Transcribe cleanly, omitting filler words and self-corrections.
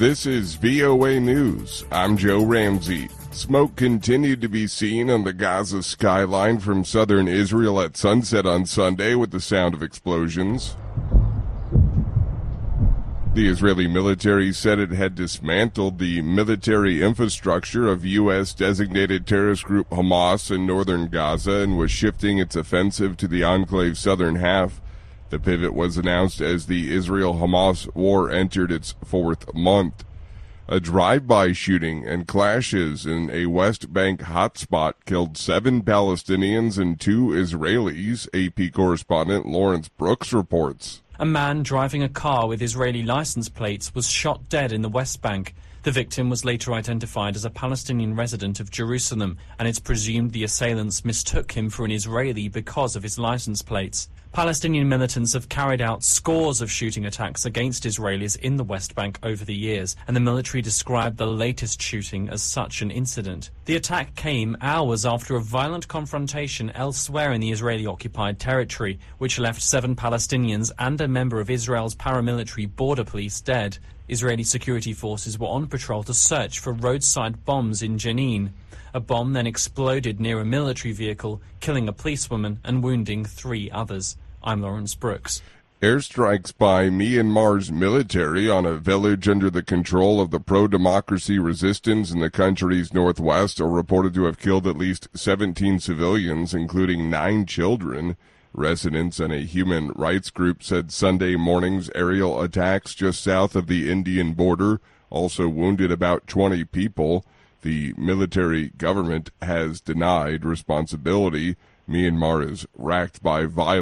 This is VOA News. I'm Joe Ramsey. Smoke continued to be seen on the Gaza skyline from southern Israel at sunset on Sunday with the sound of explosions. The Israeli military said it had dismantled the military infrastructure of U.S.-designated terrorist group Hamas in northern Gaza and was shifting its offensive to the enclave's southern half. The pivot was announced as the Israel-Hamas war entered its fourth month. A drive-by shooting and clashes in a West Bank hotspot killed 7 Palestinians and 2 Israelis, AP correspondent Lawrence Brooks reports. A man driving a car with Israeli license plates was shot dead in the West Bank. The victim was later identified as a Palestinian resident of Jerusalem, and it's presumed the assailants mistook him for an Israeli because of his license plates. Palestinian militants have carried out scores of shooting attacks against Israelis in the West Bank over the years, and the military described the latest shooting as such an incident. The attack came hours after a violent confrontation elsewhere in the Israeli-occupied territory, which left 7 Palestinians and a member of Israel's paramilitary border police dead. Israeli security forces were on patrol to search for roadside bombs in Jenin. A bomb then exploded near a military vehicle, killing a policewoman and wounding 3 others. I'm Lawrence Brooks. Airstrikes by Myanmar's military on a village under the control of the pro-democracy resistance in the country's northwest are reported to have killed at least 17 civilians, including 9 children. Residents and a human rights group said Sunday morning's aerial attacks just south of the Indian border also wounded about 20 people. The military government has denied responsibility. Myanmar is racked by violence.